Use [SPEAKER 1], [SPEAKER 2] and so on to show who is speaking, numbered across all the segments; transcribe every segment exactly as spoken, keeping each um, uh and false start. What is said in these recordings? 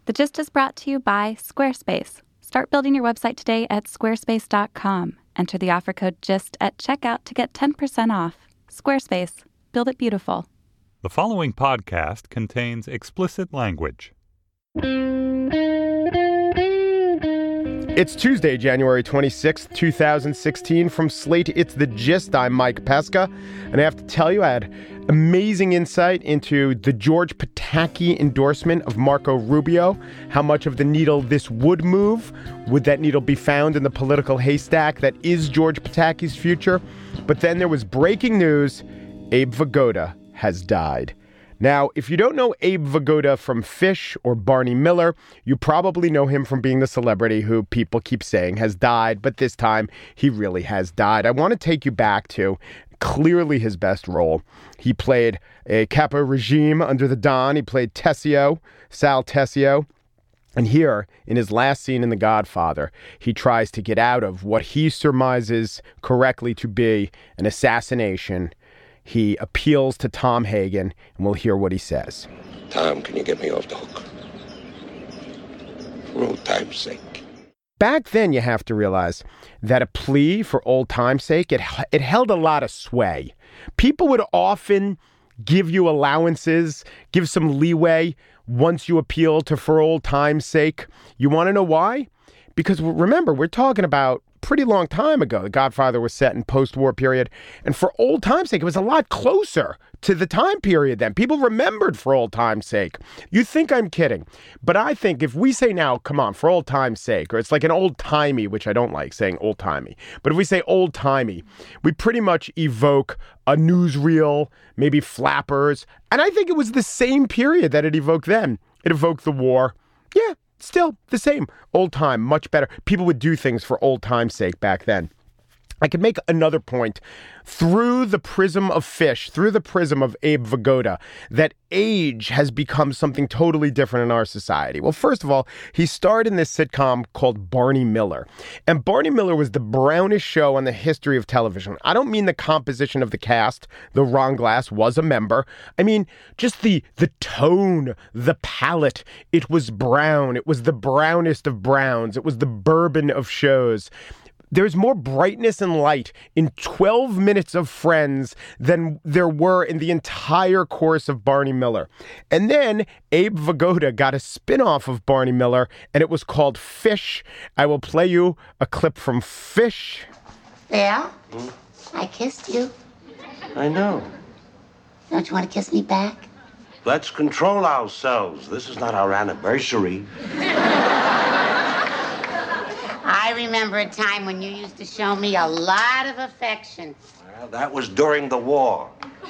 [SPEAKER 1] The Gist is brought to you by Squarespace. Start building your website today at squarespace dot com. Enter the offer code GIST at checkout to get ten percent off. Squarespace. Build it beautiful.
[SPEAKER 2] The following podcast contains explicit language.
[SPEAKER 3] It's Tuesday, January twenty-sixth, twenty sixteen. From Slate, it's The Gist. I'm Mike Pesca. And I have to tell you, I had amazing insight into the George Pataki endorsement of Marco Rubio. How much of the needle this would move? Would that needle be found in the political haystack that is George Pataki's future? But then there was breaking news. Abe Vigoda has died. Now, if you don't know Abe Vigoda from Phish or Barney Miller, you probably know him from being the celebrity who people keep saying has died, but this time he really has died. I want to take you back to clearly his best role. He played a capo regime under the Don. He played Tessio, Sal Tessio. And here, in his last scene in The Godfather, he tries to get out of what he surmises correctly to be an assassination. He appeals to Tom Hagen, and we'll hear what he says.
[SPEAKER 4] Tom, can you get me off the hook? For old time's sake.
[SPEAKER 3] Back then, you have to realize that a plea for old time's sake, it, it held a lot of sway. People would often give you allowances, give some leeway once you appeal to for old time's sake. You want to know why? Because remember, we're talking about pretty long time ago. The Godfather was set in post-war period. And for old time's sake, it was a lot closer to the time period then. People remembered for old time's sake. You think I'm kidding. But I think if we say now, come on, for old time's sake, or it's like an old-timey, which I don't like saying old-timey. But if we say old-timey, we pretty much evoke a newsreel, maybe flappers. And I think it was the same period that it evoked then. It evoked the war. Yeah. Still the same. Old time, much better. People would do things for old time's sake back then. I could make another point through the prism of Phish, through the prism of Abe Vigoda, that age has become something totally different in our society. Well, first of all, he starred in this sitcom called Barney Miller. And Barney Miller was the brownest show on the history of television. I don't mean the composition of the cast, though Ron Glass was a member. I mean, just the, the tone, the palette. It was brown. It was the brownest of browns. It was the bourbon of shows. There's more brightness and light in twelve minutes of Friends than there were in the entire course of Barney Miller. And then Abe Vigoda got a spinoff of Barney Miller, and it was called Phish. I will play you a clip from Phish.
[SPEAKER 5] Yeah? Hmm? I kissed you.
[SPEAKER 4] I know.
[SPEAKER 5] Don't you want to kiss me back?
[SPEAKER 4] Let's control ourselves. This is not our anniversary.
[SPEAKER 5] I remember a time when you used to show me a lot of affection.
[SPEAKER 4] Well, that was during the war.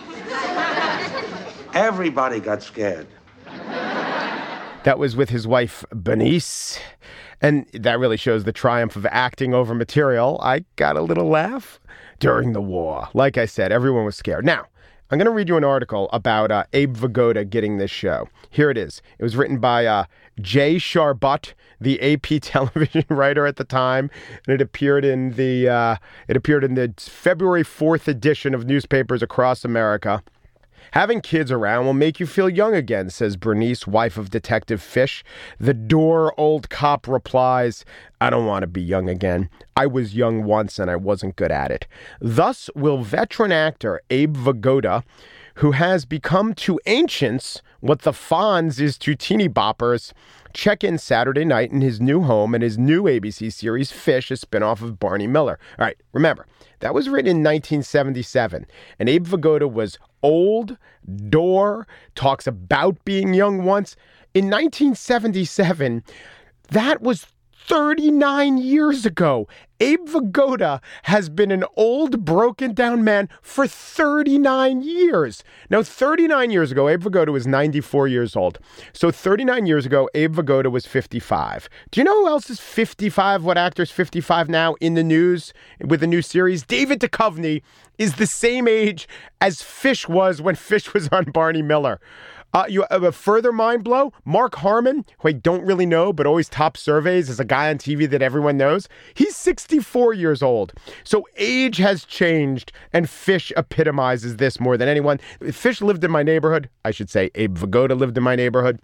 [SPEAKER 4] Everybody got scared.
[SPEAKER 3] That was with his wife, Bernice. And that really shows the triumph of acting over material. I got a little laugh during the war. Like I said, everyone was scared. Now, I'm going to read you an article about uh, Abe Vigoda getting this show. Here it is. It was written by uh, Jay Sharbut, the A P television writer at the time, and it appeared in the uh, it appeared in the February fourth edition of newspapers across America. Having kids around will make you feel young again, says Bernice, wife of Detective Phish. The door old cop replies, I don't want to be young again. I was young once and I wasn't good at it. Thus will veteran actor Abe Vigoda, who has become to ancients what the Fonz is to teeny boppers, check in Saturday night in his new home and his new A B C series, Phish, a spinoff of Barney Miller. All right, remember, that was written in nineteen seventy-seven, and Abe Vigoda was old, door, talks about being young once. In nineteen seventy-seven, that was thirty-nine years ago. Abe Vigoda has been an old, broken down man for thirty-nine years. Now, thirty-nine years ago, Abe Vigoda was ninety-four years old. So thirty-nine years ago, Abe Vigoda was fifty-five. Do you know who else is fifty-five? What actor's fifty-five now in the news with a new series? David Duchovny is the same age as Phish was when Phish was on Barney Miller. Uh, you have a further mind blow. Mark Harmon, who I don't really know, but always tops surveys as a guy on T V that everyone knows. He's sixty-four years old. So age has changed, and Phish epitomizes this more than anyone. Phish lived in my neighborhood. I should say Abe Vigoda lived in my neighborhood.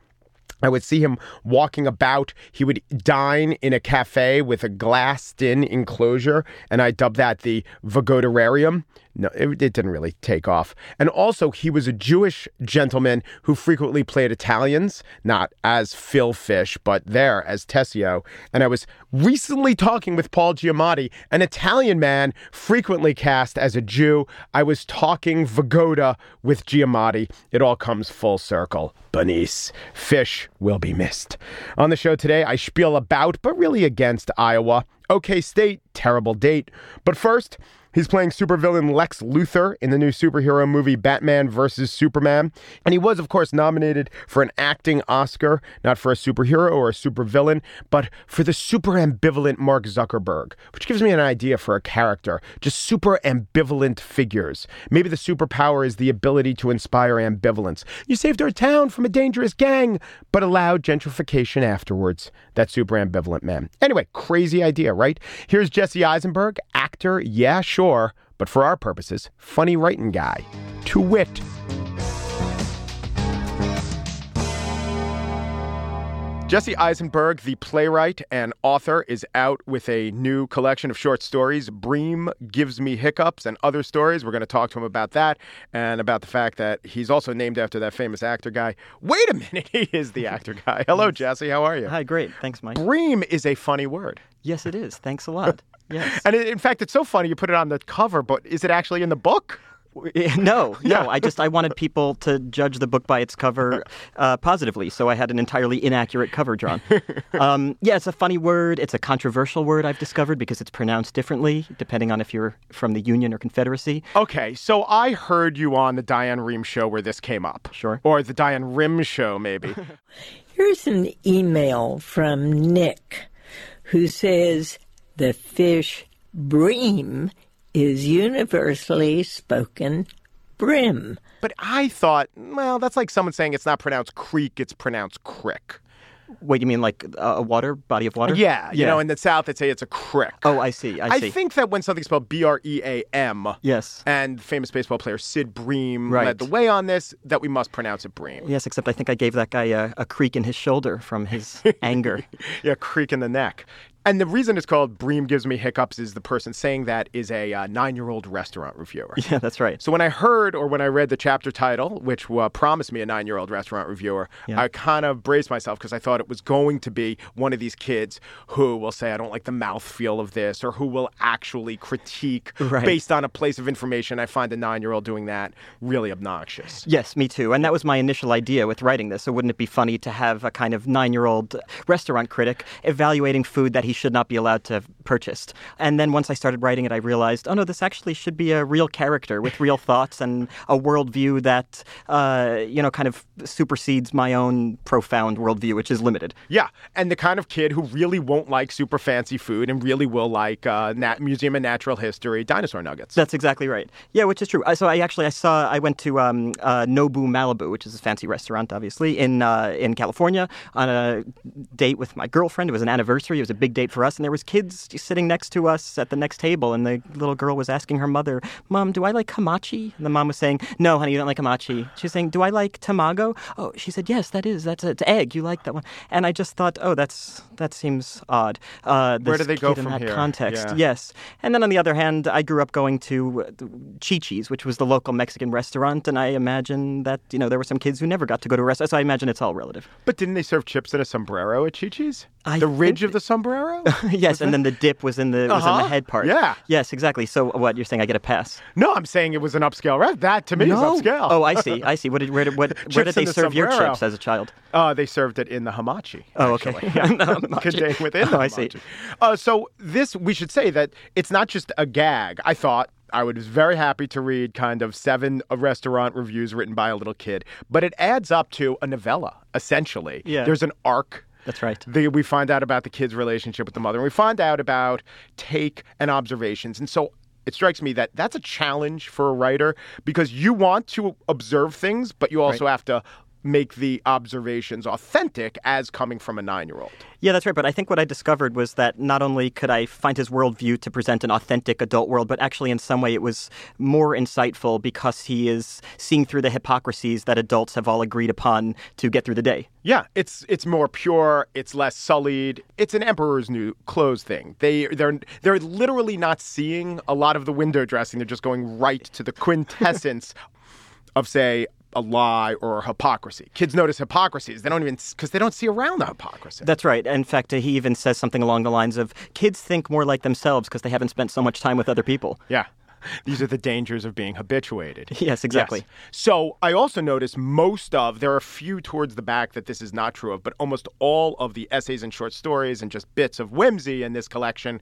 [SPEAKER 3] I would see him walking about. He would dine in a cafe with a glassed-in enclosure, and I dubbed that the Vagodorarium. No, it, it didn't really take off. And also, he was a Jewish gentleman who frequently played Italians, not as Phil Fish, but there as Tessio. And I was recently talking with Paul Giamatti, an Italian man frequently cast as a Jew. I was talking Vagoda with Giamatti. It all comes full circle. Bernice, Fish will be missed. On the show today, I spiel about, but really against, Iowa. OK State, terrible date. But first, he's playing supervillain Lex Luthor in the new superhero movie Batman versus Superman. And he was, of course, nominated for an acting Oscar, not for a superhero or a supervillain, but for the super ambivalent Mark Zuckerberg, which gives me an idea for a character. Just super ambivalent figures. Maybe the superpower is the ability to inspire ambivalence. You saved our town from a dangerous gang, but allowed gentrification afterwards. That super ambivalent man. Anyway, crazy idea, right? Here's Jesse Eisenberg, actor, yeah, sure. Sure, but for our purposes, funny writing guy. To wit. Jesse Eisenberg, the playwright and author, is out with a new collection of short stories, Bream Gives Me Hiccups, and other stories. We're going to talk to him about that and about the fact that he's also named after that famous actor guy. Wait a minute, he is the actor guy. Hello, Jesse. How are you?
[SPEAKER 6] Hi, great. Thanks, Mike.
[SPEAKER 3] Bream is a funny word.
[SPEAKER 6] Yes, it is. Thanks a lot. Yes.
[SPEAKER 3] And in fact, it's so funny you put it on the cover, but is it actually in the book?
[SPEAKER 6] No, no.
[SPEAKER 3] Yeah.
[SPEAKER 6] I just I wanted people to judge the book by its cover uh, positively, so I had an entirely inaccurate cover drawn. Um, yeah, it's a funny word. It's a controversial word, I've discovered, because it's pronounced differently depending on if you're from the Union or Confederacy.
[SPEAKER 3] Okay, so I heard you on the Diane Rehm show where this came up.
[SPEAKER 6] Sure.
[SPEAKER 3] Or the Diane Rehm show, maybe.
[SPEAKER 7] Here's an email from Nick, who says the fish bream is universally spoken brim.
[SPEAKER 3] But I thought, well, that's like someone saying it's not pronounced creek, it's pronounced crick.
[SPEAKER 6] Wait, you mean like a water, body of water?
[SPEAKER 3] Yeah, you
[SPEAKER 6] Yeah.
[SPEAKER 3] know, in the South, they'd say it's a crick.
[SPEAKER 6] Oh, I see, I see.
[SPEAKER 3] I think that when something's spelled B R E A M,
[SPEAKER 6] Yes.
[SPEAKER 3] and famous baseball player Sid Bream
[SPEAKER 6] Right.
[SPEAKER 3] led the way on this, that we must pronounce it Bream.
[SPEAKER 6] Yes, except I think I gave that guy a, a creak in his shoulder from his anger.
[SPEAKER 3] Yeah, creak in the neck. And the reason it's called Bream Gives Me Hiccups is the person saying that is a uh, nine-year-old restaurant reviewer.
[SPEAKER 6] Yeah, that's right.
[SPEAKER 3] So when I heard or when I read the chapter title, which uh, promised me a nine-year-old restaurant reviewer,
[SPEAKER 6] Yeah.
[SPEAKER 3] I kind of braced myself because I thought it was going to be one of these kids who will say, I don't like the mouthfeel of this, or who will actually critique
[SPEAKER 6] Right.
[SPEAKER 3] based on a place of information. I find a nine-year-old doing that really obnoxious.
[SPEAKER 6] Yes, me too. And that was my initial idea with writing this. So wouldn't it be funny to have a kind of nine-year-old restaurant critic evaluating food that he should not be allowed to have purchased? And then once I started writing it, I realized, oh no, this actually should be a real character with real thoughts and a worldview that, uh, you know, kind of supersedes my own profound worldview, which is limited.
[SPEAKER 3] Yeah, and the kind of kid who really won't like super fancy food and really will like uh, Nat- Museum of Natural History dinosaur nuggets.
[SPEAKER 6] That's exactly right. Yeah, which is true. I, so I actually I saw I went to um, uh, Nobu Malibu, which is a fancy restaurant, obviously, in uh, in California, on a date with my girlfriend. It was an anniversary. It was a big date for us, and there was kids sitting next to us at the next table, and the little girl was asking her mother, "Mom, do I like hamachi?" And the mom was saying, "No, honey, you don't like hamachi." She was saying, "Do I like tamago?" Oh, she said, "Yes, that is. That's a, it's egg. You like that one?" And I just thought, oh, that's that seems odd. Uh,
[SPEAKER 3] Where
[SPEAKER 6] this
[SPEAKER 3] do they go
[SPEAKER 6] kid in
[SPEAKER 3] from
[SPEAKER 6] that
[SPEAKER 3] here?
[SPEAKER 6] context?
[SPEAKER 3] Yeah.
[SPEAKER 6] Yes. And then on the other hand, I grew up going to uh, Chi-Chi's, which was the local Mexican restaurant, and I imagine that, you know, there were some kids who never got to go to a restaurant, so I imagine it's all relative.
[SPEAKER 3] But didn't they serve chips in a sombrero at Chi-Chi's?
[SPEAKER 6] I
[SPEAKER 3] The ridge
[SPEAKER 6] think-
[SPEAKER 3] of the sombrero?
[SPEAKER 6] Yes, and then the dip was in the was in
[SPEAKER 3] Uh-huh.
[SPEAKER 6] the head part.
[SPEAKER 3] Yeah.
[SPEAKER 6] Yes, exactly. So what, you're saying I get a pass?
[SPEAKER 3] No, I'm saying it was an upscale restaurant. That, to me, is upscale.
[SPEAKER 6] Oh, I see. I see. What did where did what, where
[SPEAKER 3] Chips
[SPEAKER 6] did they
[SPEAKER 3] in the
[SPEAKER 6] serve your
[SPEAKER 3] sombrero.
[SPEAKER 6] chips as a child?
[SPEAKER 3] Uh, they served it in the hamachi.
[SPEAKER 6] Oh, okay.
[SPEAKER 3] actually. Yeah.
[SPEAKER 6] The hamachi.
[SPEAKER 3] Contained within the
[SPEAKER 6] Oh, I see.
[SPEAKER 3] hamachi. Uh, so this, we should say that it's not just a gag. I thought I was very happy to read kind of seven uh, restaurant reviews written by a little kid, but it adds up to a novella, essentially.
[SPEAKER 6] Yeah.
[SPEAKER 3] There's an arc.
[SPEAKER 6] That's right.
[SPEAKER 3] The, we find out about the kid's relationship with the mother, and we find out about take and observations. And so it strikes me that that's a challenge for a writer because you want to observe things, but you also have to make the observations authentic as coming from a nine-year-old.
[SPEAKER 6] Yeah, that's right. But I think what I discovered was that not only could I find his worldview to present an authentic adult world, but actually in some way it was more insightful because he is seeing through the hypocrisies that adults have all agreed upon to get through the day.
[SPEAKER 3] Yeah, it's it's more pure, it's less sullied. It's an emperor's new clothes thing. They they're they're literally not seeing a lot of the window dressing. They're just going right to the quintessence of, say, a lie or hypocrisy. Kids notice hypocrisies. They don't even, because they don't see around the hypocrisy.
[SPEAKER 6] That's right. In fact, he even says something along the lines of, kids think more like themselves because they haven't spent so much time with other people.
[SPEAKER 3] Yeah. These are the dangers of being habituated.
[SPEAKER 6] Yes, exactly.
[SPEAKER 3] Yes. So I also noticed most of, there are a few towards the back that this is not true of, but almost all of the essays and short stories and just bits of whimsy in this collection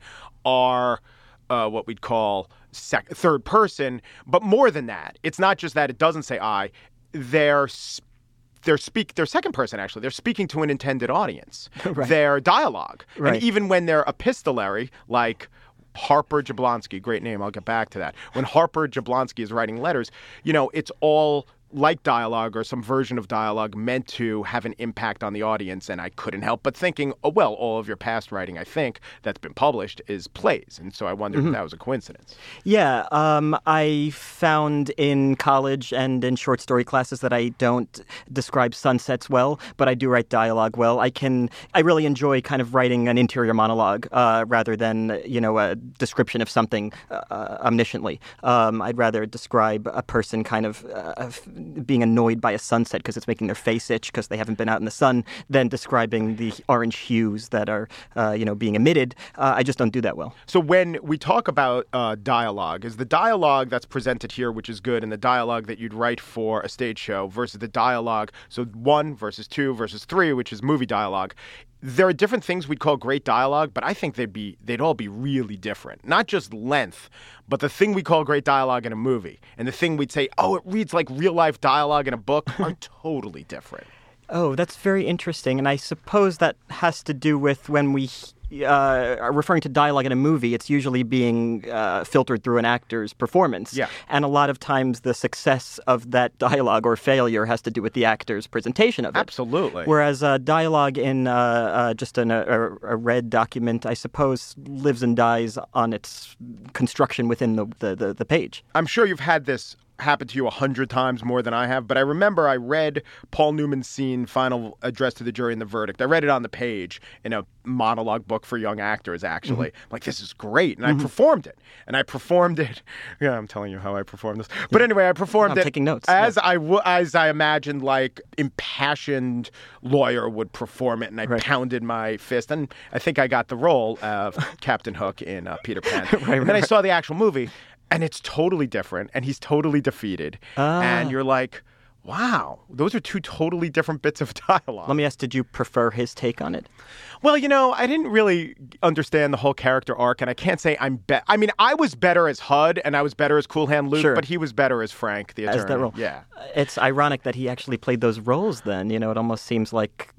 [SPEAKER 3] are uh, what we'd call sec- third person. But more than that, it's not just that it doesn't say I. They're they're speak they're second person actually. They're speaking to an intended audience.
[SPEAKER 6] Right.
[SPEAKER 3] They're dialogue.
[SPEAKER 6] Right.
[SPEAKER 3] And even when they're epistolary, like Harper Jablonski, great name, I'll get back to that. When Harper Jablonski is writing letters, you know, it's all like dialogue or some version of dialogue meant to have an impact on the audience. And I couldn't help but thinking, oh, well, all of your past writing, I think, that's been published is plays. And so I wondered mm-hmm. if that was a coincidence.
[SPEAKER 6] Yeah, um, I found in college and in short story classes that I don't describe sunsets well, but I do write dialogue well. I can, I really enjoy kind of writing an interior monologue uh, rather than, you know, a description of something uh, omnisciently. Um, I'd rather describe a person kind of uh, being annoyed by a sunset because it's making their face itch because they haven't been out in the sun than describing the orange hues that are, uh, you know, being emitted. Uh, I just don't do that well.
[SPEAKER 3] So when we talk about uh, dialogue, is the dialogue that's presented here, which is good, and the dialogue that you'd write for a stage show versus the dialogue, so one versus two versus three, which is movie dialogue, there are different things we'd call great dialogue, but I think they'd be they'd all be really different. Not just length, but the thing we call great dialogue in a movie and the thing we'd say, oh, it reads like real life dialogue in a book are totally different.
[SPEAKER 6] Oh, that's very interesting. And I suppose that has to do with when we uh, are referring to dialogue in a movie, it's usually being uh, filtered through an actor's performance. Yeah. And a lot of times the success of that dialogue or failure has to do with the actor's presentation of it.
[SPEAKER 3] Absolutely.
[SPEAKER 6] Whereas uh, dialogue in uh, uh, just an, a, a read document, I suppose, lives and dies on its construction within the, the, the, the page.
[SPEAKER 3] I'm sure you've had this happened to you a hundred times more than I have, but I remember I read Paul Newman's scene, Final Address to the Jury and the Verdict. I read it on the page in a monologue book for young actors, actually. Mm-hmm. I'm like, this is great. And mm-hmm. I performed it. And I performed it. Yeah, I'm telling you how I performed this. But anyway, I performed
[SPEAKER 6] I'm
[SPEAKER 3] it
[SPEAKER 6] taking notes.
[SPEAKER 3] as
[SPEAKER 6] yeah.
[SPEAKER 3] I w- as I imagined, like, impassioned lawyer would perform it. And I right. pounded my fist. And I think I got the role of Captain Hook in uh, Peter Pan. right,
[SPEAKER 6] and
[SPEAKER 3] then
[SPEAKER 6] right.
[SPEAKER 3] I saw the actual movie. And it's totally different, and he's totally defeated. Ah. And you're like, wow, those are two totally different bits of dialogue.
[SPEAKER 6] Let me ask, did you prefer his take on it?
[SPEAKER 3] Well, you know, I didn't really understand the whole character arc, and I can't say I'm better. I mean, I was better as H U D, and I was better as Cool Hand Luke,
[SPEAKER 6] sure.
[SPEAKER 3] but he was better as Frank, the attorney.
[SPEAKER 6] As that role.
[SPEAKER 3] Yeah.
[SPEAKER 6] It's ironic that he actually played those roles then. You know, it almost seems like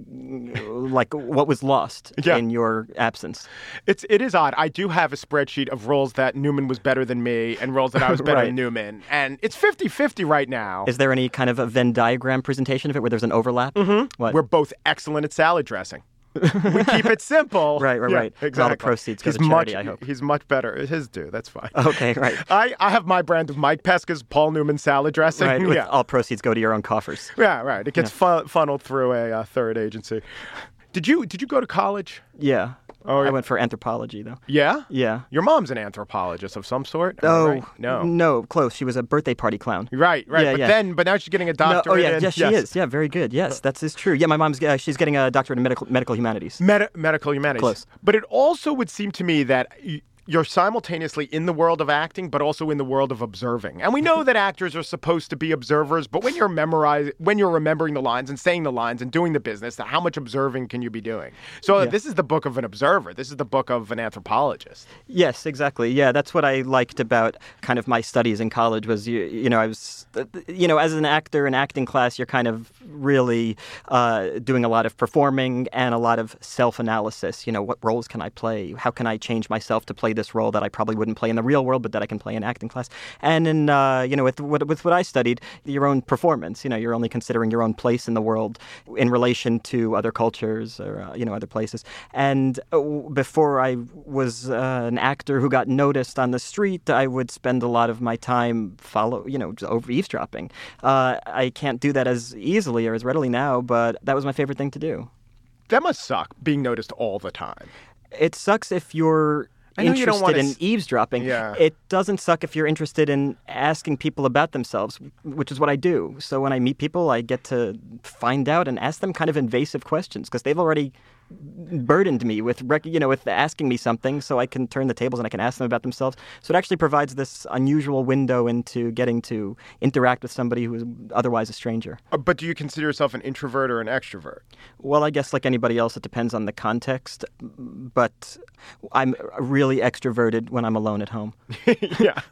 [SPEAKER 6] like what was lost yeah. in your absence.
[SPEAKER 3] It's, it is odd. I do have a spreadsheet of roles that Newman was better than me and roles that I was better
[SPEAKER 6] right.
[SPEAKER 3] than Newman, and it's fifty-fifty right now.
[SPEAKER 6] Is there any kind of a Venn diagram presentation of it where there's an overlap?
[SPEAKER 3] Mm-hmm.
[SPEAKER 6] What?
[SPEAKER 3] We're both excellent at salad dressing. We keep it simple.
[SPEAKER 6] Right, right,
[SPEAKER 3] yeah,
[SPEAKER 6] right.
[SPEAKER 3] Exactly.
[SPEAKER 6] All the proceeds go
[SPEAKER 3] he's
[SPEAKER 6] to charity,
[SPEAKER 3] much,
[SPEAKER 6] I hope.
[SPEAKER 3] He's much better. His do. That's fine.
[SPEAKER 6] Okay, right.
[SPEAKER 3] I, I have my brand of Mike Pesca's Paul Newman salad dressing.
[SPEAKER 6] Right, with
[SPEAKER 3] yeah.
[SPEAKER 6] all proceeds go to your own coffers.
[SPEAKER 3] Yeah, right. It gets yeah. fun, funneled through a uh, third agency. Did you Did you go to college?
[SPEAKER 6] Yeah.
[SPEAKER 3] Oh,
[SPEAKER 6] I went for anthropology, though.
[SPEAKER 3] Yeah?
[SPEAKER 6] Yeah.
[SPEAKER 3] Your mom's an anthropologist of some sort?
[SPEAKER 6] Oh,
[SPEAKER 3] right? no.
[SPEAKER 6] No, close. She was a birthday party clown.
[SPEAKER 3] Right, right.
[SPEAKER 6] Yeah,
[SPEAKER 3] but
[SPEAKER 6] yeah.
[SPEAKER 3] then, but now she's getting a doctorate
[SPEAKER 6] no, oh, yeah,
[SPEAKER 3] in...
[SPEAKER 6] yes, she yes. is. Yeah, very good. Yes, that is true. Yeah, my mom's, uh, she's getting a doctorate in medical, medical humanities.
[SPEAKER 3] Medi- medical humanities.
[SPEAKER 6] Close.
[SPEAKER 3] But it also would seem to me that... Y- You're simultaneously in the world of acting, but also in the world of observing. And we know that actors are supposed to be observers, but when you're memorizing, when you're remembering the lines and saying the lines and doing the business, how much observing can you be doing? So yeah. this is the book of an observer. This is the book of an anthropologist.
[SPEAKER 6] Yes, exactly. Yeah, that's what I liked about kind of my studies in college was, you, you know, I was, you know, as an actor in acting class, you're kind of really uh, doing a lot of performing and a lot of self-analysis. You know, what roles can I play? How can I change myself to play this this role that I probably wouldn't play in the real world, but that I can play in acting class. And in, uh, you know, with, with with what I studied, your own performance, you know, you're only considering your own place in the world in relation to other cultures or, uh, you know, other places. And uh, before I was uh, an actor who got noticed on the street, I would spend a lot of my time follow, you know, over eavesdropping. Uh, I can't do that as easily or as readily now, but that was my favorite thing to do.
[SPEAKER 3] That must suck, being noticed all the time.
[SPEAKER 6] It sucks if you're
[SPEAKER 3] I know
[SPEAKER 6] interested
[SPEAKER 3] you don't want to
[SPEAKER 6] in
[SPEAKER 3] s-
[SPEAKER 6] eavesdropping.
[SPEAKER 3] Yeah.
[SPEAKER 6] It doesn't suck if you're interested in asking people about themselves, which is what I do. So when I meet people, I get to find out and ask them kind of invasive questions because they've already burdened me with, rec- you know, with asking me something, so I can turn the tables and I can ask them about themselves. So it actually provides this unusual window into getting to interact with somebody who is otherwise a stranger.
[SPEAKER 3] Uh, But do you consider yourself an introvert or an extrovert?
[SPEAKER 6] Well, I guess like anybody else, it depends on the context. But I'm really extroverted when I'm alone at home.
[SPEAKER 3] Yeah.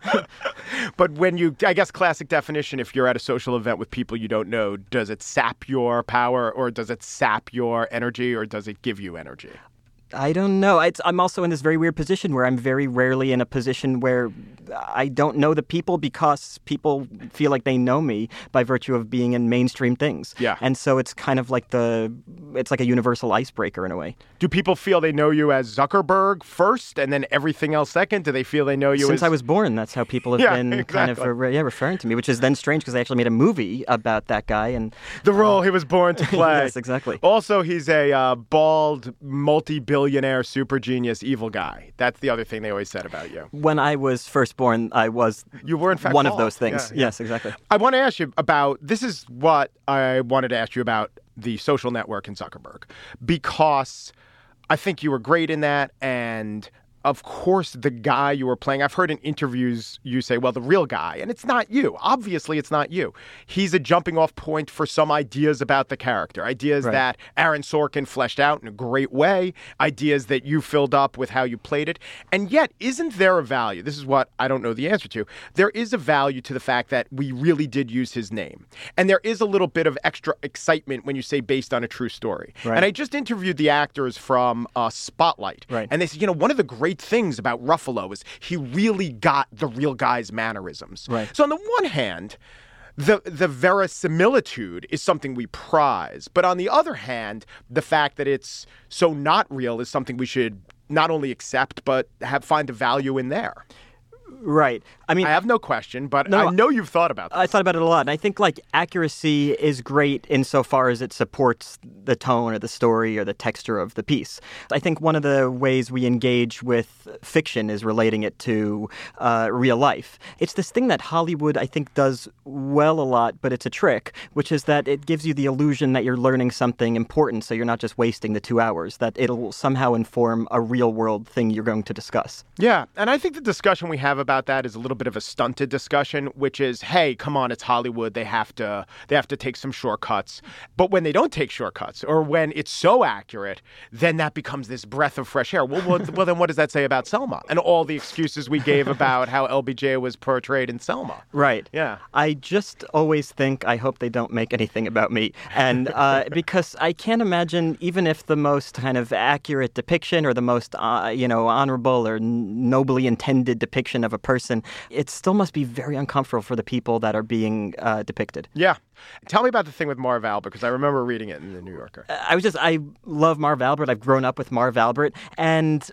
[SPEAKER 3] But when you, I guess classic definition, if you're at a social event with people you don't know, does it sap your power or does it sap your energy or does it give you energy?
[SPEAKER 6] I don't know. It's, I'm also in this very weird position where I'm very rarely in a position where I don't know the people because people feel like they know me by virtue of being in mainstream things.
[SPEAKER 3] Yeah.
[SPEAKER 6] And so it's kind of like the, it's like a universal icebreaker in a way.
[SPEAKER 3] Do people feel they know you as Zuckerberg first and then everything else second? Do they feel they know you
[SPEAKER 6] Since
[SPEAKER 3] as...
[SPEAKER 6] I was born, that's how people have
[SPEAKER 3] Yeah,
[SPEAKER 6] been kind of
[SPEAKER 3] exactly.
[SPEAKER 6] uh, yeah, referring to me, which is then strange because they actually made a movie about that guy. And
[SPEAKER 3] The role he was born to play.
[SPEAKER 6] Yes, exactly.
[SPEAKER 3] Also, he's a uh, bald, multi-billionaire, super genius, evil guy. That's the other thing they always said about you.
[SPEAKER 6] When I was first born, I was
[SPEAKER 3] You were, in fact,
[SPEAKER 6] one of
[SPEAKER 3] bald.
[SPEAKER 6] those things.
[SPEAKER 3] Yeah, yeah.
[SPEAKER 6] Yes, exactly.
[SPEAKER 3] I want to ask you about, this is what I wanted to ask you about the social network in Zuckerberg, because I think you were great in that. And of course, the guy you were playing, I've heard in interviews you say, well, the real guy, and it's not you. Obviously, it's not you. He's a jumping off point for some ideas about the character, ideas
[SPEAKER 6] Right.
[SPEAKER 3] that Aaron Sorkin fleshed out in a great way, ideas that you filled up with how you played it. And yet, isn't there a value? This is what I don't know the answer to. There is a value to the fact that we really did use his name. And there is a little bit of extra excitement when you say based on a true story.
[SPEAKER 6] Right.
[SPEAKER 3] And I just interviewed the actors from uh, Spotlight.
[SPEAKER 6] Right.
[SPEAKER 3] And they said, you know, one of the great things about Ruffalo is he really got the real guy's mannerisms.
[SPEAKER 6] Right.
[SPEAKER 3] So on the one hand, the the verisimilitude is something we prize. But on the other hand, the fact that it's so not real is something we should not only accept, but have find a value in there.
[SPEAKER 6] Right. I mean,
[SPEAKER 3] I have no question, but
[SPEAKER 6] No,
[SPEAKER 3] I know you've thought about this.
[SPEAKER 6] I thought about it a lot, and I think like accuracy is great insofar as it supports the tone or the story or the texture of the piece. I think one of the ways we engage with fiction is relating it to uh, real life. It's this thing that Hollywood, I think, does well a lot, but it's a trick, which is that it gives you the illusion that you're learning something important, so you're not just wasting the two hours, that it'll somehow inform a real-world thing you're going to discuss.
[SPEAKER 3] Yeah, and I think the discussion we have about that is a little bit of a stunted discussion, which is, hey, come on, it's Hollywood. They have to they have to take some shortcuts. But when they don't take shortcuts, or when it's so accurate, then that becomes this breath of fresh air. Well, well, well then what does that say about Selma? And all the excuses we gave about how L B J was portrayed in Selma.
[SPEAKER 6] Right.
[SPEAKER 3] Yeah.
[SPEAKER 6] I just always think, I hope they don't make anything about me. And uh, because I can't imagine, even if the most kind of accurate depiction or the most, uh, you know, honorable or n- nobly intended depiction of a person, it still must be very uncomfortable for the people that are being uh, depicted.
[SPEAKER 3] Yeah. Tell me about the thing with Marv Albert, because I remember reading it in the New Yorker.
[SPEAKER 6] I was just, I love Marv Albert. I've grown up with Marv Albert. And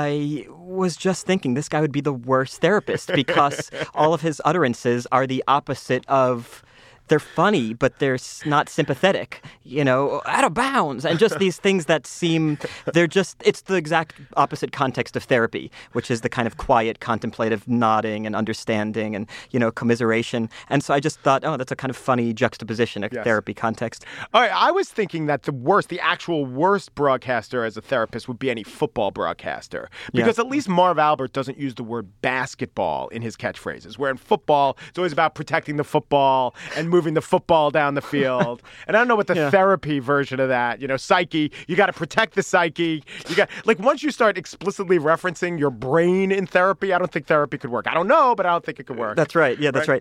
[SPEAKER 6] I was just thinking this guy would be the worst therapist because all of his utterances are the opposite of... They're funny, but they're not sympathetic, you know, out of bounds. And just these things that seem, they're just, it's the exact opposite context of therapy, which is the kind of quiet, contemplative nodding and understanding and, you know, commiseration. And so I just thought, oh, that's a kind of funny juxtaposition, a
[SPEAKER 3] Yes.
[SPEAKER 6] therapy context.
[SPEAKER 3] All right, I was thinking that the worst, the actual worst broadcaster as a therapist would be any football broadcaster. Because
[SPEAKER 6] Yeah.
[SPEAKER 3] at least Marv Albert doesn't use the word basketball in his catchphrases, where in football, it's always about protecting the football and moving the football down the field. And I don't know what the
[SPEAKER 6] Yeah.
[SPEAKER 3] therapy version of that, you know, psyche, you got to protect the psyche. You got, like, once you start explicitly referencing your brain in therapy, I don't think therapy could work. I don't know, but I don't think it could work.
[SPEAKER 6] That's right. Yeah, that's right.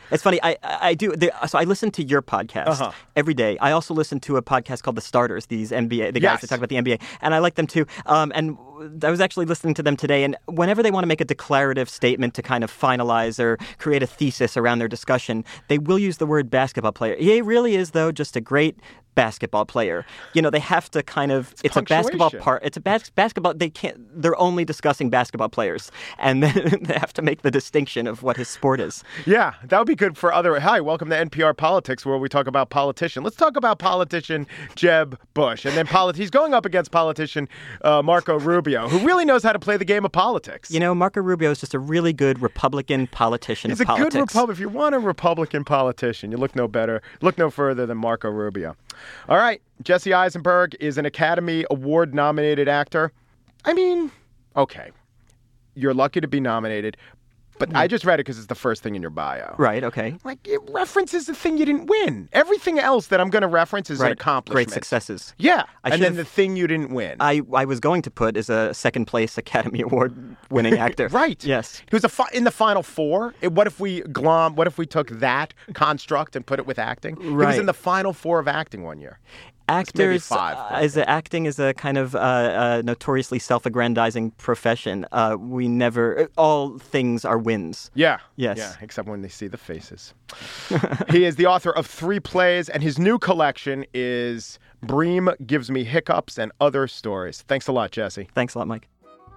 [SPEAKER 6] It's funny. I I do. The, so I listen to your podcast
[SPEAKER 3] Uh-huh.
[SPEAKER 6] every day. I also listen to a podcast called The Starters. These N B A, the guys
[SPEAKER 3] Yes.
[SPEAKER 6] that talk about the N B A, and I like them too. Um, and I was actually listening to them today. And whenever they want to make a declarative statement to kind of finalize or create a thesis around their discussion, they will use the word basketball player. He really is, though, just a great basketball player. You know, they have to kind of. It's, it's a basketball
[SPEAKER 3] punctuation.
[SPEAKER 6] part. It's a bas- basketball. They can't. They're only discussing basketball players, and then they have to make the distinction of what his sport is.
[SPEAKER 3] Yeah, that would be good for other. Hi, welcome to N P R Politics, where we talk about politician. Let's talk about politician Jeb Bush, and then polit- he's going up against politician uh, Marco Rubio, who really knows how to play the game of politics.
[SPEAKER 6] You know, Marco Rubio is just a really good Republican politician.
[SPEAKER 3] He's
[SPEAKER 6] of
[SPEAKER 3] a
[SPEAKER 6] politics.
[SPEAKER 3] good Republican. If you want a Republican politician, you look no better, look no further than Marco Rubio. All right, Jesse Eisenberg is an Academy Award-nominated actor. I mean, okay, you're lucky to be nominated. But I just read it because it's the first thing in your bio.
[SPEAKER 6] Right, okay.
[SPEAKER 3] Like, it references the thing you didn't win. Everything else that I'm going to reference is
[SPEAKER 6] Right.
[SPEAKER 3] an accomplishment.
[SPEAKER 6] Great successes.
[SPEAKER 3] Yeah.
[SPEAKER 6] I
[SPEAKER 3] and then
[SPEAKER 6] should've-
[SPEAKER 3] the thing you didn't win.
[SPEAKER 6] I, I was going to put as a second place Academy Award winning actor.
[SPEAKER 3] Right.
[SPEAKER 6] Yes.
[SPEAKER 3] He was a fi- in the final four. It- what if we glom, what if we took that construct and put it with acting? He was
[SPEAKER 6] Right.
[SPEAKER 3] in the final four of acting one year.
[SPEAKER 6] Actors,
[SPEAKER 3] five,
[SPEAKER 6] uh,
[SPEAKER 3] but-
[SPEAKER 6] as a, acting is a kind of uh, uh, notoriously self-aggrandizing profession. Uh, we never, all things are wins.
[SPEAKER 3] Yeah.
[SPEAKER 6] Yes.
[SPEAKER 3] Yeah, except when they see the faces. He is the author of three plays, and his new collection is Bream Gives Me Hiccups and Other Stories. Thanks a lot, Jesse.
[SPEAKER 6] Thanks a lot, Mike.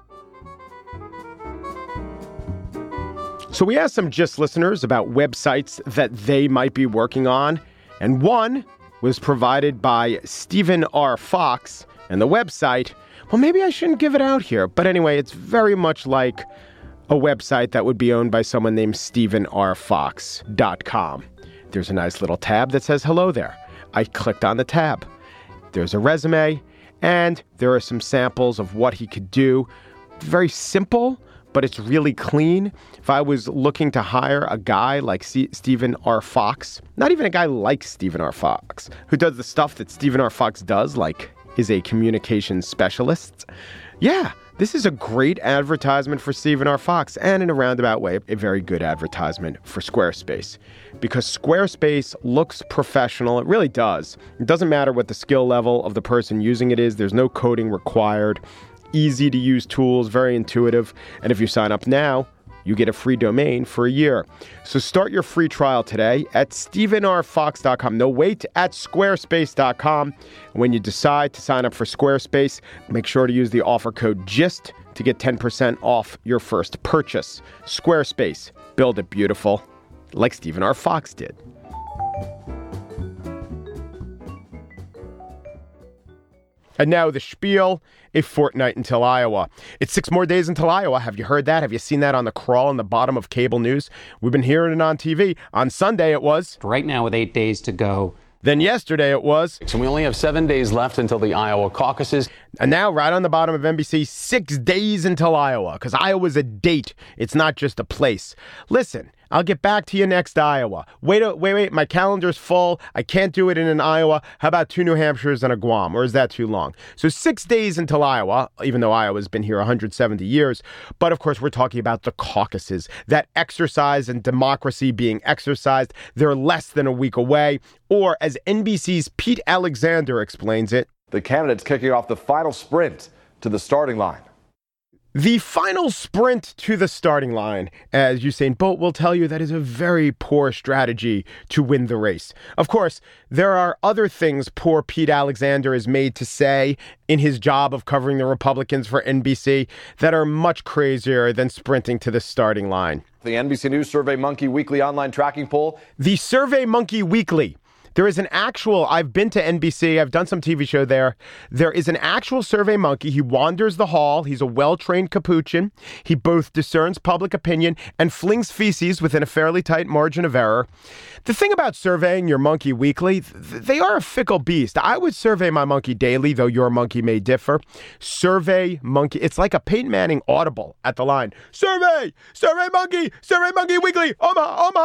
[SPEAKER 3] So we asked some Gist listeners about websites that they might be working on, and one was provided by Stephen R. Fox, and the website, well, maybe I shouldn't give it out here, but anyway, it's very much like a website that would be owned by someone named Stephen R. Fox dot com. There's a nice little tab that says hello there. I clicked on the tab. There's a resume, and there are some samples of what he could do. Very simple, but it's really clean. If I was looking to hire a guy like C- Stephen R. Fox, not even a guy like Stephen R. Fox, who does the stuff that Stephen R. Fox does, like is a communications specialist. Yeah, this is a great advertisement for Stephen R. Fox, and in a roundabout way, a very good advertisement for Squarespace. Because Squarespace looks professional. It really does. It doesn't matter what the skill level of the person using it is. There's no coding required. Easy to use tools, very intuitive. And if you sign up now, you get a free domain for a year. So start your free trial today at Stephen R Fox dot com. No, wait, at Squarespace dot com. When you decide to sign up for Squarespace, make sure to use the offer code GIST to get ten percent off your first purchase. Squarespace, build it beautiful, like Stephen R Fox did. And now the spiel, a fortnight until Iowa. It's six more days until Iowa. Have you heard that? Have you seen that on the crawl on the bottom of cable news? We've been hearing it on T V. On Sunday it was.
[SPEAKER 8] Right now, with eight days to go.
[SPEAKER 3] Then yesterday it was.
[SPEAKER 9] So we only have seven days left until the Iowa caucuses.
[SPEAKER 3] And now, right on the bottom of N B C, six days until Iowa, because Iowa's a date. It's not just a place. Listen, I'll get back to you next Iowa. Wait, wait, wait, my calendar's full. I can't do it in an Iowa. How about two New Hampshires and a Guam? Or is that too long? So six days until Iowa, even though Iowa's been here one hundred seventy years. But of course, we're talking about the caucuses, that exercise in democracy being exercised. They're less than a week away. Or as N B C's Pete Alexander explains it,
[SPEAKER 10] the candidates kicking off the final sprint to the starting line.
[SPEAKER 3] The final sprint to the starting line, as Usain Bolt will tell you, that is a very poor strategy to win the race. Of course, there are other things poor Pete Alexander is made to say in his job of covering the Republicans for N B C that are much crazier than sprinting to the starting line.
[SPEAKER 10] The N B C News Survey Monkey Weekly online tracking poll.
[SPEAKER 3] The Survey Monkey Weekly. There is an actual, I've been to N B C, I've done some T V show there. There is an actual survey monkey. He wanders the hall. He's a well-trained capuchin. He both discerns public opinion and flings feces within a fairly tight margin of error. The thing about surveying your monkey weekly, th- they are a fickle beast. I would survey my monkey daily, though your monkey may differ. Survey monkey. It's like a Peyton Manning audible at the line. Survey! Survey monkey! Survey monkey weekly! Omaha! Omaha!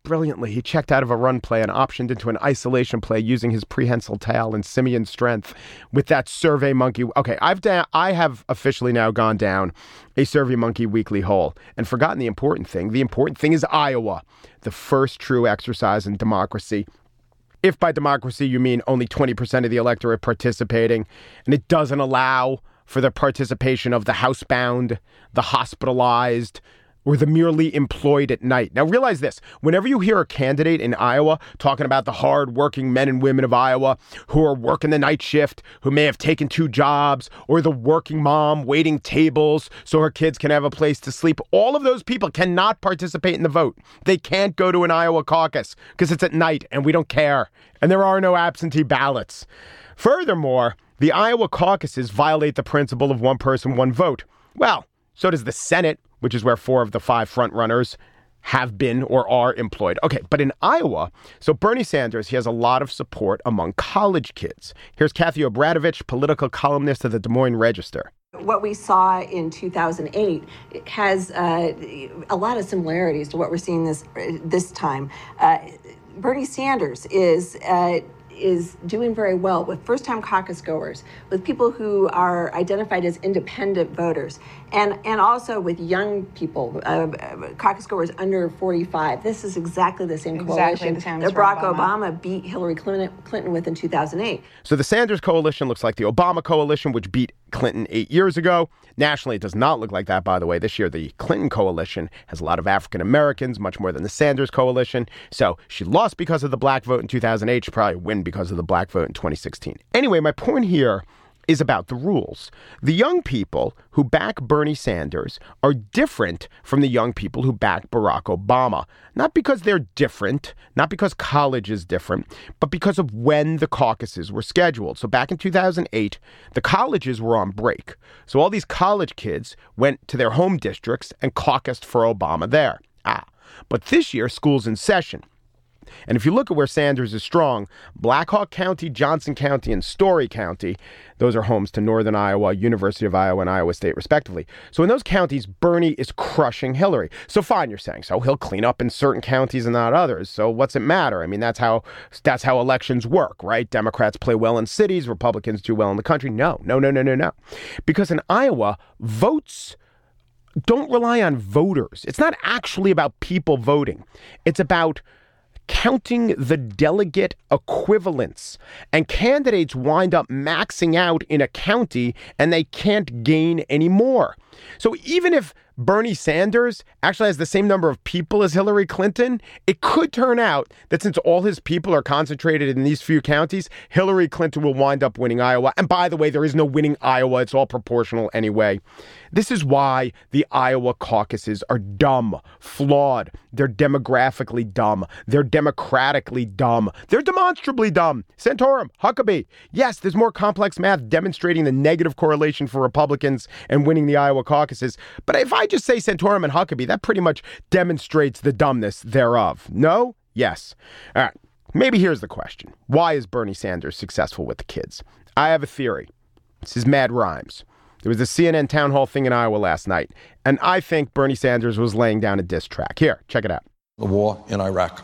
[SPEAKER 3] brilliantly. He checked out of a run play and optioned into an isolation play using his prehensile tail and simian strength with that Survey Monkey. Okay, I've da- I have officially now gone down a Survey Monkey weekly hole and forgotten the important thing. The important thing is Iowa, the first true exercise in democracy. If by democracy you mean only twenty percent of the electorate participating, and it doesn't allow for the participation of the housebound, the hospitalized, or the merely employed at night. Now realize this, whenever you hear a candidate in Iowa talking about the hard-working men and women of Iowa who are working the night shift, who may have taken two jobs, or the working mom waiting tables so her kids can have a place to sleep, all of those people cannot participate in the vote. They can't go to an Iowa caucus because it's at night and we don't care. And there are no absentee ballots. Furthermore, the Iowa caucuses violate the principle of one person, one vote. Well, so does the Senate, which is where four of the five frontrunners have been or are employed. Okay, but in Iowa, so Bernie Sanders, he has a lot of support among college kids. Here's Kathy Obradovich, political columnist of the Des Moines Register.
[SPEAKER 11] What we saw in two thousand eight has uh, a lot of similarities to what we're seeing this this time. Uh, Bernie Sanders is uh, is doing very well with first-time caucus goers, with people who are identified as independent voters, and, and also with young people, uh, caucus goers under forty-five. This is exactly the same
[SPEAKER 12] exactly
[SPEAKER 11] coalition
[SPEAKER 12] the same
[SPEAKER 11] that Barack
[SPEAKER 12] Obama.
[SPEAKER 11] Obama beat Hillary Clinton, Clinton with in two thousand eight.
[SPEAKER 3] So the Sanders coalition looks like the Obama coalition, which beat Clinton eight years ago. Nationally, it does not look like that, by the way. This year, the Clinton coalition has a lot of African Americans, much more than the Sanders coalition. So she lost because of the black vote in two thousand eight. She'll probably win because of the black vote in twenty sixteen. Anyway, my point here is about the rules. The young people who back Bernie Sanders are different from the young people who back Barack Obama. Not because they're different, not because college is different, but because of when the caucuses were scheduled. So back in two thousand eight, the colleges were on break. So all these college kids went to their home districts and caucused for Obama there. Ah, but this year, school's in session. And if you look at where Sanders is strong, Black Hawk County, Johnson County, and Story County, those are homes to Northern Iowa, University of Iowa, and Iowa State, respectively. So in those counties, Bernie is crushing Hillary. So fine, you're saying, so he'll clean up in certain counties and not others. So what's it matter? I mean, that's how that's how elections work, right? Democrats play well in cities, Republicans do well in the country. No, no, no, no, no, no. Because in Iowa, votes don't rely on voters. It's not actually about people voting. It's about counting the delegate equivalents. And candidates wind up maxing out in a county and they can't gain any more. So even if Bernie Sanders actually has the same number of people as Hillary Clinton, it could turn out that since all his people are concentrated in these few counties, Hillary Clinton will wind up winning Iowa. And by the way, there is no winning Iowa. It's all proportional anyway. This is why the Iowa caucuses are dumb, flawed. They're demographically dumb. They're democratically dumb. They're demonstrably dumb. Santorum, Huckabee. Yes, there's more complex math demonstrating the negative correlation for Republicans and winning the Iowa caucuses. But if I just say Santorum and Huckabee, that pretty much demonstrates the dumbness thereof. No? Yes. All right. Maybe here's the question. Why is Bernie Sanders successful with the kids? I have a theory. This is Mad Rhymes. There was a C N N town hall thing in Iowa last night, and I think Bernie Sanders was laying down a diss track. Here, check it out.
[SPEAKER 13] The war in Iraq.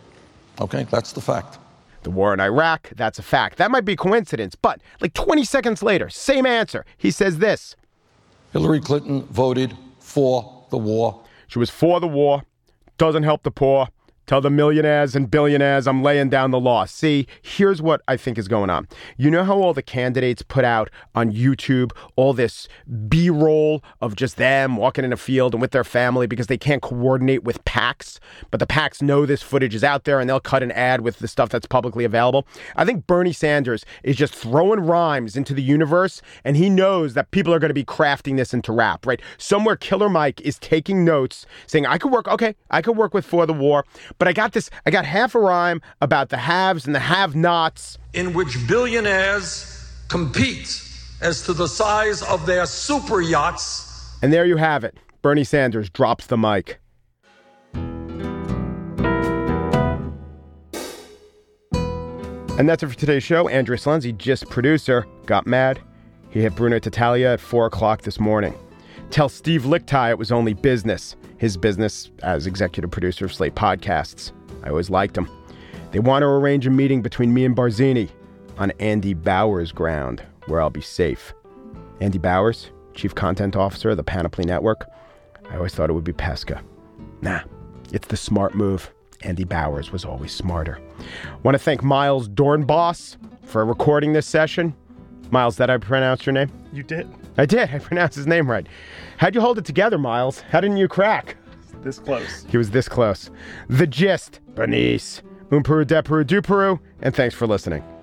[SPEAKER 13] Okay, that's the fact.
[SPEAKER 3] The war in Iraq, that's a fact. That might be coincidence, but like twenty seconds later, same answer. He says this.
[SPEAKER 13] Hillary Clinton voted for the war.
[SPEAKER 3] She was for the war. Doesn't help the poor. Tell the millionaires and billionaires I'm laying down the law. See, here's what I think is going on. You know how all the candidates put out on YouTube all this B-roll of just them walking in a field and with their family because they can't coordinate with PACs, but the PACs know this footage is out there and they'll cut an ad with the stuff that's publicly available? I think Bernie Sanders is just throwing rhymes into the universe, and he knows that people are going to be crafting this into rap, right? Somewhere Killer Mike is taking notes, saying, I could work, okay, I could work with For the War, but I got this, I got half a rhyme about the haves and the have-nots.
[SPEAKER 14] In which billionaires compete as to the size of their super yachts.
[SPEAKER 3] And there you have it. Bernie Sanders drops the mic. And that's it for today's show. Andrea Salenzi, just producer, got mad. He hit Bruno Tattaglia at four o'clock this morning. Tell Steve Lickteig it was only business. His business as executive producer of Slate Podcasts. I always liked them. They want to arrange a meeting between me and Barzini on Andy Bowers' ground, where I'll be safe. Andy Bowers, Chief Content Officer of the Panoply Network. I always thought it would be Pesca. Nah, it's the smart move. Andy Bowers was always smarter. Want to thank Miles Dornbos for recording this session. Miles, did I pronounce your name?
[SPEAKER 12] You did.
[SPEAKER 3] I did. I pronounced his name right. How'd you hold it together, Miles? How didn't you crack?
[SPEAKER 12] This close.
[SPEAKER 3] He was this close. The Gist, Bernice, Un Peru, De Peru, Du Peru, and thanks for listening.